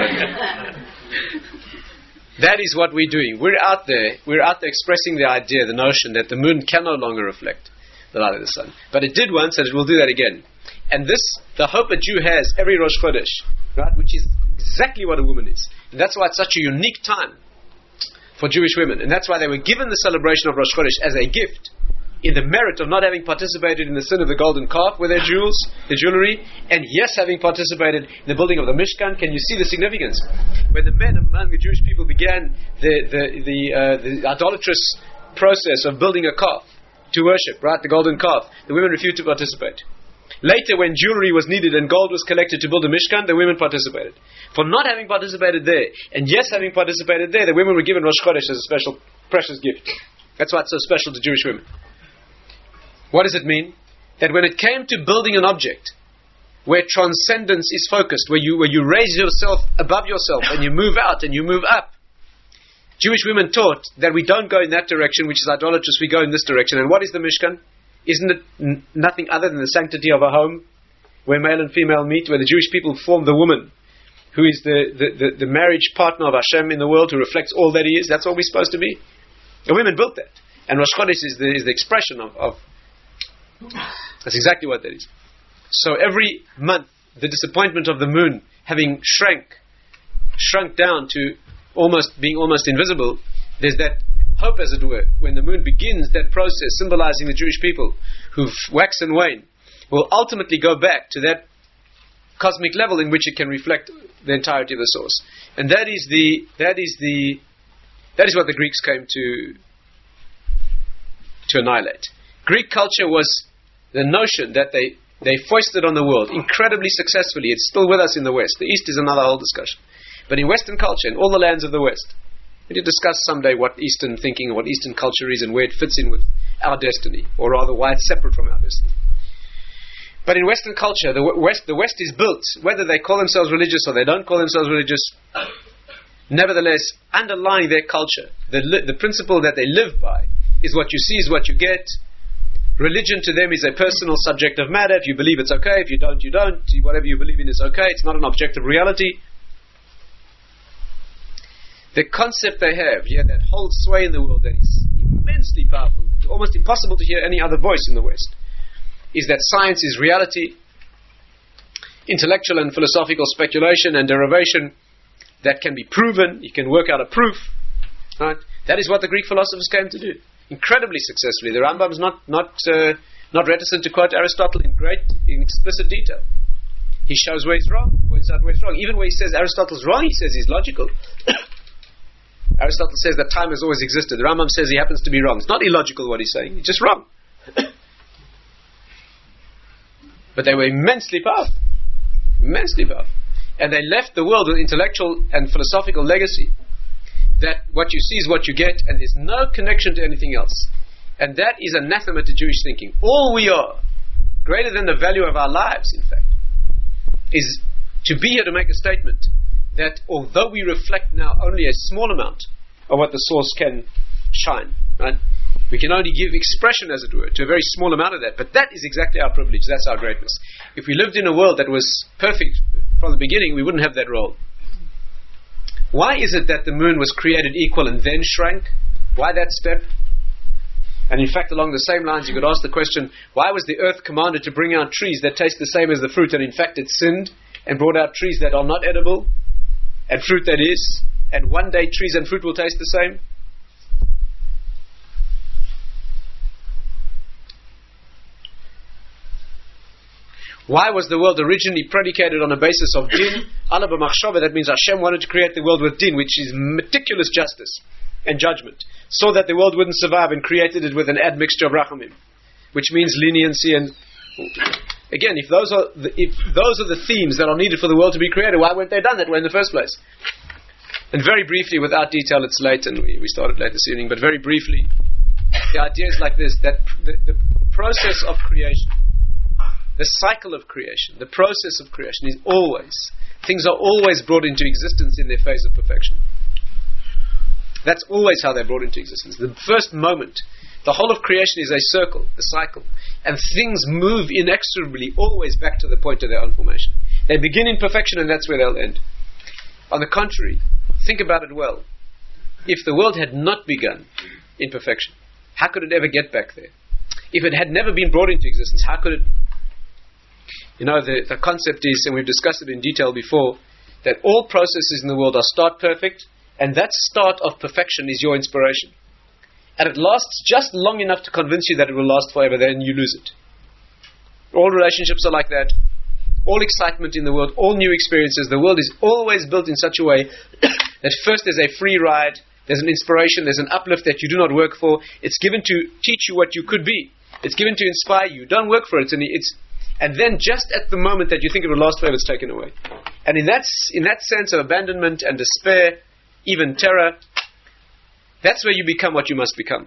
That is what we're doing. We're out there, we're out there expressing the idea, the notion that the moon can no longer reflect the light of the sun. But it did once and it will do that again. And this, the hope a Jew has every Rosh Chodesh, right, which is exactly what a woman is. And that's why it's such a unique time for Jewish women. And that's why they were given the celebration of Rosh Chodesh as a gift, in the merit of not having participated in the sin of the golden calf with their jewels, their jewelry, and yes, having participated in the building of the Mishkan. Can you see the significance? When the men among the Jewish people began the the the, uh, the idolatrous process of building a calf to worship, right, the golden calf, the women refused to participate. Later, when jewelry was needed and gold was collected to build a Mishkan, the women participated. For not having participated there, and yes, having participated there, the women were given Rosh Chodesh as a special, precious gift. That's why it's so special to Jewish women. What does it mean? That when it came to building an object where transcendence is focused, where you where you raise yourself above yourself and you move out and you move up, Jewish women taught that we don't go in that direction, which is idolatrous, we go in this direction. And what is the Mishkan? Isn't it n- nothing other than the sanctity of a home where male and female meet, where the Jewish people form the woman who is the, the, the, the marriage partner of Hashem in the world, who reflects all that He is? That's what we're supposed to be. The women built that. And Rosh Chodesh is the, is the expression of, of... That's exactly what that is. So every month, the disappointment of the moon having shrank, shrunk down to almost being almost invisible, there's that hope, as it were, when the moon begins that process, symbolizing the Jewish people who wax and wane, will ultimately go back to that cosmic level in which it can reflect the entirety of the source. And that is the that is the that is what the Greeks came to to annihilate. Greek culture was the notion that they they foisted on the world incredibly successfully. It's still with us in the West. The East is another whole discussion. But in Western culture, in all the lands of the West, we did discuss someday what Eastern thinking and what Eastern culture is and where it fits in with our destiny, or rather why it's separate from our destiny. But in Western culture, the West, the West is built, whether they call themselves religious or they don't call themselves religious, nevertheless, underlying their culture, the, the principle that they live by is what you see is what you get. Religion to them is a personal subjective matter. If you believe it's okay, if you don't, you don't. Whatever you believe in is okay. It's not an objective reality. The concept they have, yeah, that holds sway in the world, that is immensely powerful, it's almost impossible to hear any other voice in the West, is that science is reality, intellectual and philosophical speculation and derivation that can be proven, you can work out a proof, right? That is what the Greek philosophers came to do, incredibly successfully. The Rambam is not not uh, not reticent to quote Aristotle in great, in explicit detail. He shows where he's wrong, points out where he's wrong. Even where he says Aristotle's wrong, he says he's logical. Aristotle says that time has always existed. The Rambam says he happens to be wrong. It's not illogical what he's saying, he's just wrong. But they were immensely powerful. Immensely powerful. And they left the world with intellectual and philosophical legacy. That what you see is what you get, and there's no connection to anything else. And that is anathema to Jewish thinking. All we are, greater than the value of our lives, in fact, is to be here to make a statement that although we reflect now only a small amount of what the source can shine, right? We can only give expression, as it were, to a very small amount of that. But that is exactly our privilege. That's our greatness. If we lived in a world that was perfect from the beginning, we wouldn't have that role. Why is it that the moon was created equal and then shrank? Why that step? And in fact, along the same lines, you could ask the question, why was the earth commanded to bring out trees that taste the same as the fruit, and in fact it sinned and brought out trees that are not edible? And fruit that is, and one day trees and fruit will taste the same. Why was the world originally predicated on a basis of din? Ala b'machshava, that means Hashem wanted to create the world with din, which is meticulous justice and judgment, so that the world wouldn't survive, and created it with an admixture of rachamim, which means leniency. And again, if those are the, if those are the themes that are needed for the world to be created, why weren't they done that way in the first place? And very briefly, without detail, it's late and we, we started late this evening, but very briefly, the idea is like this, that the, the process of creation, the cycle of creation, the process of creation is always, things are always brought into existence in their phase of perfection. That's always how they're brought into existence. The first moment, the whole of creation is a circle, a cycle, and things move inexorably always back to the point of their own formation. They begin in perfection, and that's where they'll end. On the contrary, think about it well. If the world had not begun in perfection, how could it ever get back there? If it had never been brought into existence, how could it? You know, the, the concept is, and we've discussed it in detail before, that all processes in the world are start perfect, and that start of perfection is your inspiration. And it lasts just long enough to convince you that it will last forever, then you lose it. All relationships are like that. All excitement in the world, all new experiences. The world is always built in such a way that first there's a free ride, there's an inspiration, there's an uplift that you do not work for. It's given to teach you what you could be. It's given to inspire you. Don't work for it. It's, it's, and then just at the moment that you think it will last forever, it's taken away. And in that, in that sense of abandonment and despair, even terror, that's where you become what you must become.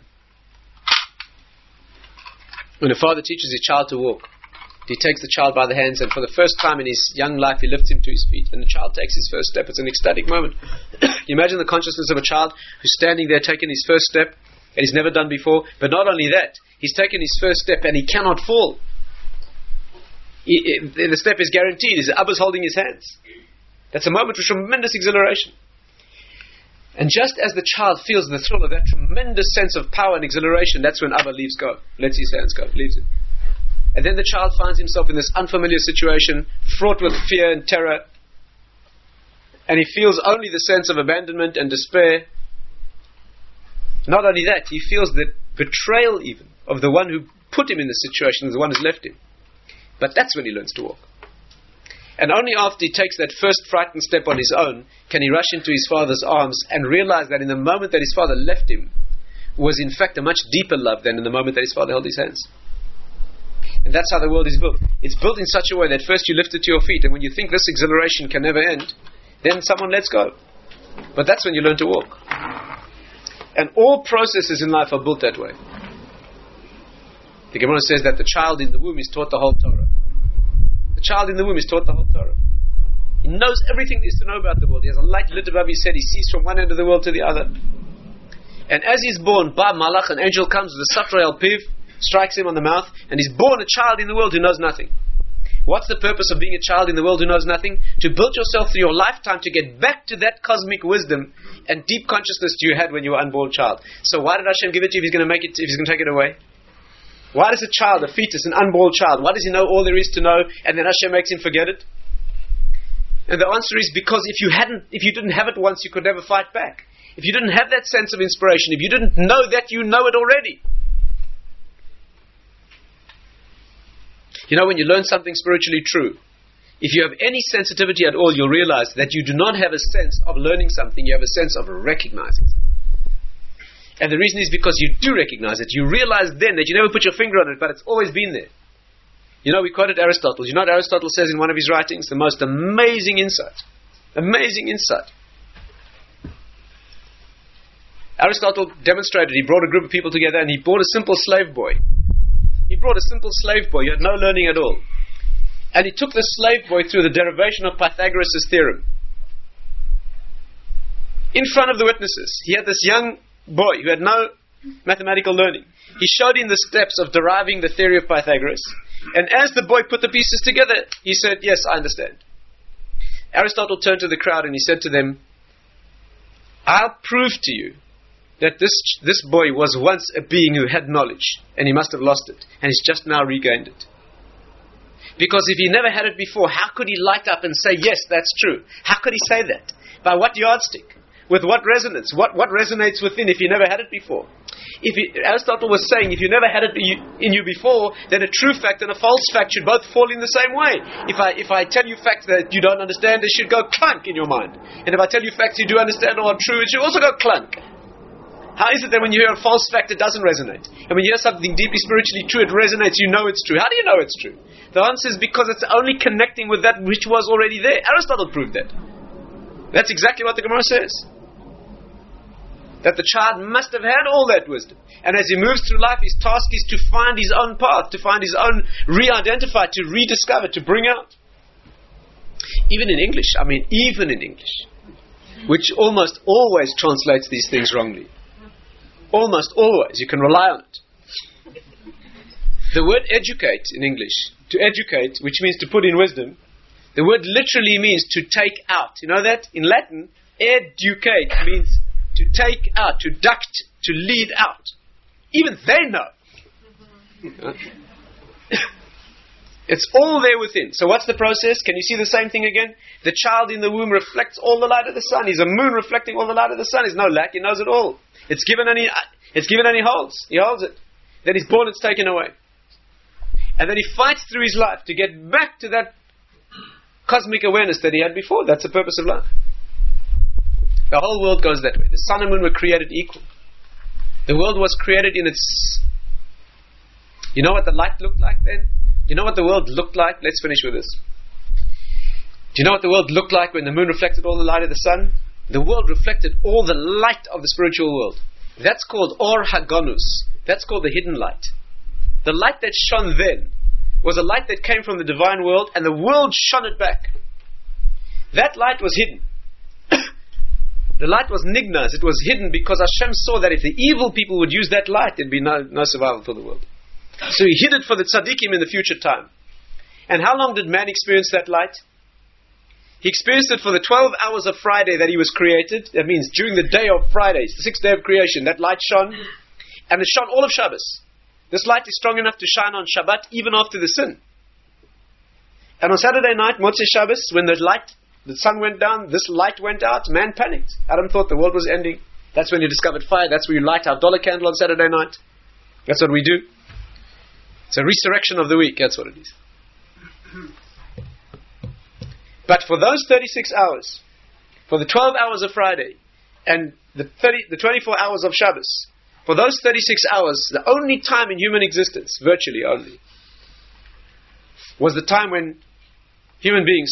When a father teaches his child to walk, he takes the child by the hands, and for the first time in his young life, he lifts him to his feet, and the child takes his first step. It's an ecstatic moment. You imagine the consciousness of a child who's standing there taking his first step, and he's never done before. But not only that, he's taken his first step, and he cannot fall. He, he, the step is guaranteed. His Abba's holding his hands. That's a moment of tremendous exhilaration. And just as the child feels the thrill of that tremendous sense of power and exhilaration, that's when Abba leaves go, lets his hands go, leaves it. And then the child finds himself in this unfamiliar situation, fraught with fear and terror, and he feels only the sense of abandonment and despair. Not only that, he feels the betrayal even of the one who put him in this situation, the one who's left him. But that's when he learns to walk. And only after he takes that first frightened step on his own can he rush into his father's arms and realize that in the moment that his father left him was in fact a much deeper love than in the moment that his father held his hands. And that's how the world is built. It's built in such a way that first you lift it to your feet, and when you think this exhilaration can never end, then someone lets go. But that's when you learn to walk. And all processes in life are built that way. The Gemara says that the child in the womb is taught the whole Torah. The child in the womb is taught the whole Torah. He knows everything there is to know about the world. He has a light lit above his head. He sees from one end of the world to the other. And as he's born, Ba Malach, an angel comes with a Satra al Piv, strikes him on the mouth, and he's born a child in the world who knows nothing. What's the purpose of being a child in the world who knows nothing? To build yourself through your lifetime to get back to that cosmic wisdom and deep consciousness you had when you were unborn child. So why did Hashem give it to you if he's going to make it, if he's going to take it away? Why does a child, a fetus, an unborn child, why does he know all there is to know and then Hashem makes him forget it? And the answer is because if you hadn't, if you didn't have it once, you could never fight back. If you didn't have that sense of inspiration, if you didn't know that, you know it already. You know, when you learn something spiritually true, if you have any sensitivity at all, you'll realize that you do not have a sense of learning something, you have a sense of recognizing something. And the reason is because you do recognize it. You realize then that you never put your finger on it, but it's always been there. You know, we quoted Aristotle. You know what Aristotle says in one of his writings? The most amazing insight. Amazing insight. Aristotle demonstrated, he brought a group of people together and he brought a simple slave boy. He brought a simple slave boy. He had no learning at all. And he took the slave boy through the derivation of Pythagoras' theorem. In front of the witnesses. He had this young boy who had no mathematical learning. He showed him the steps of deriving the theory of Pythagoras. And as the boy put the pieces together, he said, yes, I understand. Aristotle turned to the crowd and he said to them, I'll prove to you that this this boy was once a being who had knowledge, and he must have lost it, and he's just now regained it. Because if he never had it before, how could he light up and say, yes, that's true? How could he say that? By what yardstick? With what resonance? What what resonates within if he never had it before? If he, Aristotle was saying, if you never had it in you before, then a true fact and a false fact should both fall in the same way. If I if I tell you facts that you don't understand, they should go clunk in your mind. And if I tell you facts you do understand or are true, it should also go clunk. How is it that when you hear a false fact, it doesn't resonate? And when you hear something deeply spiritually true, it resonates, you know it's true. How do you know it's true? The answer is because it's only connecting with that which was already there. Aristotle proved that. That's exactly what the Gemara says. That the child must have had all that wisdom. And as he moves through life, his task is to find his own path, to find his own re-identify, to rediscover, to bring out. Even in English, I mean, even in English, which almost always translates these things wrongly. Almost always. You can rely on it. The word educate in English, to educate, which means to put in wisdom, the word literally means to take out. You know that? In Latin, educate means to take out, to duct, to lead out. Even they know. It's all there within. So what's the process? Can you see the same thing again? The child in the womb reflects all the light of the sun. He's a moon reflecting all the light of the sun. There's no lack. He knows it all. It's given and he, it's given and he holds. He holds it. Then he's born, it's taken away. And then he fights through his life to get back to that cosmic awareness that he had before. That's the purpose of life. The whole world goes that way. The sun and moon were created equal. The world was created in its... You know what the light looked like then? You know what the world looked like? Let's finish with this. Do you know what the world looked like when the moon reflected all the light of the sun? The world reflected all the light of the spiritual world. That's called Or Hagonus. That's called the hidden light. The light that shone then was a light that came from the divine world, and the world shone it back. That light was hidden. The light was nignas. It was hidden because Hashem saw that if the evil people would use that light, there'd be no, no survival for the world. So he hid it for the tzaddikim in the future time. And how long did man experience that light? He experienced it for the twelve hours of Friday that he was created. That means during the day of Friday, the sixth day of creation, that light shone. And it shone all of Shabbos. This light is strong enough to shine on Shabbat even after the sin. And on Saturday night, Motzei Shabbos, when the light, the sun went down, this light went out, man panicked. Adam thought the world was ending. That's when he discovered fire. That's where you light our dollar candle on Saturday night. That's what we do. It's a resurrection of the week. That's what it is. But for those thirty-six hours, for the twelve hours of Friday, and the thirty, the twenty-four hours of Shabbos, for those thirty-six hours, the only time in human existence, virtually only, was the time when human beings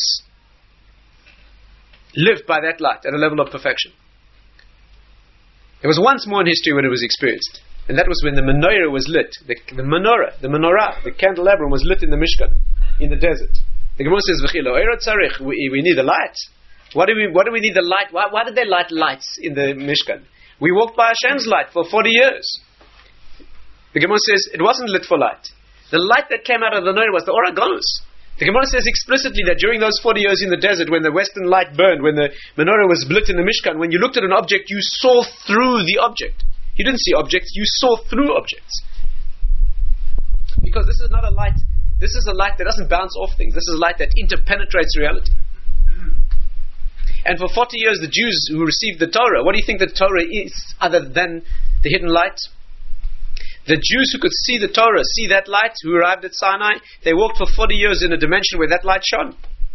lived by that light at a level of perfection. There was once more in history when it was experienced, and that was when the menorah was lit. The, the menorah, the menorah, the candelabrum was lit in the Mishkan, in the desert. The Gemara says, we, we need the light. Why do we, why do we need the light? Why, why did they light lights in the Mishkan? We walked by Hashem's light for forty years. The Gemara says it wasn't lit for light. The light that came out of the menorah was the Or HaGanuz. The Gemara says explicitly that during those forty years in the desert, when the western light burned, when the menorah was lit in the Mishkan, when you looked at an object, you saw through the object. You didn't see objects, you saw through objects. Because this is not a light, this is a light that doesn't bounce off things. This is a light that interpenetrates reality. And for forty years, the Jews who received the Torah, what do you think the Torah is other than the hidden light? The Jews who could see the Torah, see that light, who arrived at Sinai, they walked for forty years in a dimension where that light shone.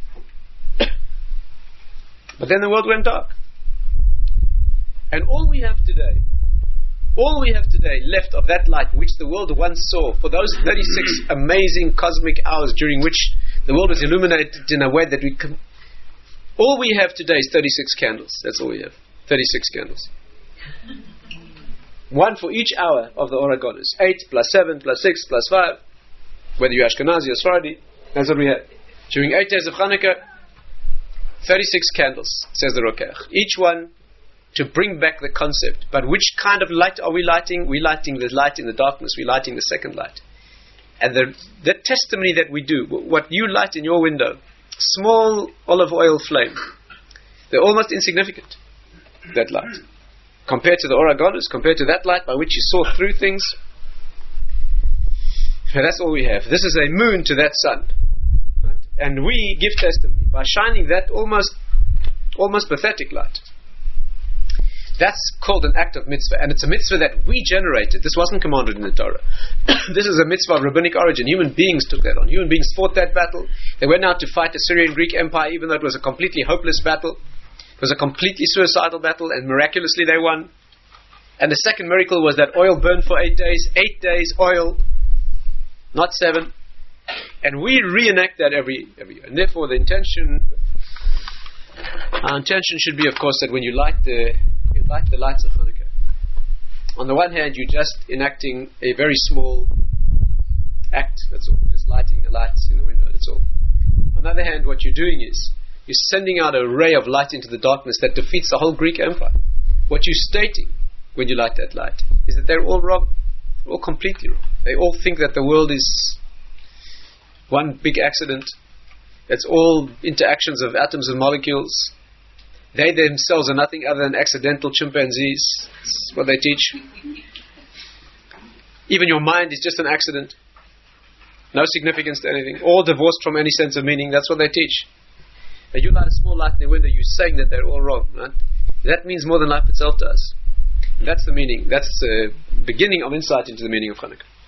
But then the world went dark. And all we have today, all we have today left of that light which the world once saw, for those thirty-six amazing cosmic hours during which the world was illuminated in a way that we can, all we have today is thirty-six candles. That's all we have. thirty-six candles. One for each hour of the Or HaGanuz. Eight plus seven plus six plus five. Whether you're Ashkenazi or Sephardi, that's what we have. During eight days of Hanukkah, thirty-six candles, says the Rokeach. Each one to bring back the concept. But which kind of light are we lighting? We're lighting the light in the darkness. We're lighting the second light. And the, the testimony that we do, what you light in your window, small olive oil flame, they're almost insignificant, that light. Compared to the Or HaGanuz, compared to that light by which you saw through things, that's all we have. This is a moon to that sun. Right? And we give testimony by shining that almost almost pathetic light. That's called an act of mitzvah. And it's a mitzvah that we generated. This wasn't commanded in the Torah. This is a mitzvah of rabbinic origin. Human beings took that on. Human beings fought that battle. They went out to fight the Syrian Greek Empire, even though it was a completely hopeless battle. It was a completely suicidal battle, and miraculously they won. And the second miracle was that oil burned for eight days. Eight days oil, not seven. And we reenact that every every year. And therefore the intention, our intention should be, of course, that when you light the you light the lights of Hanukkah, on the one hand you're just enacting a very small act, that's all. Just lighting the lights in the window, that's all. On the other hand, what you're doing is you're sending out a ray of light into the darkness that defeats the whole Greek Empire. What you're stating when you light that light is that they're all wrong. They're all completely wrong. They all think that the world is one big accident. It's all interactions of atoms and molecules. They themselves are nothing other than accidental chimpanzees. That's what they teach. Even your mind is just an accident. No significance to anything. All divorced from any sense of meaning. That's what they teach. And you light a small light in the window, you're saying that they're all wrong. Right? That means more than life itself does. And that's the meaning. That's the beginning of insight into the meaning of Hanukkah.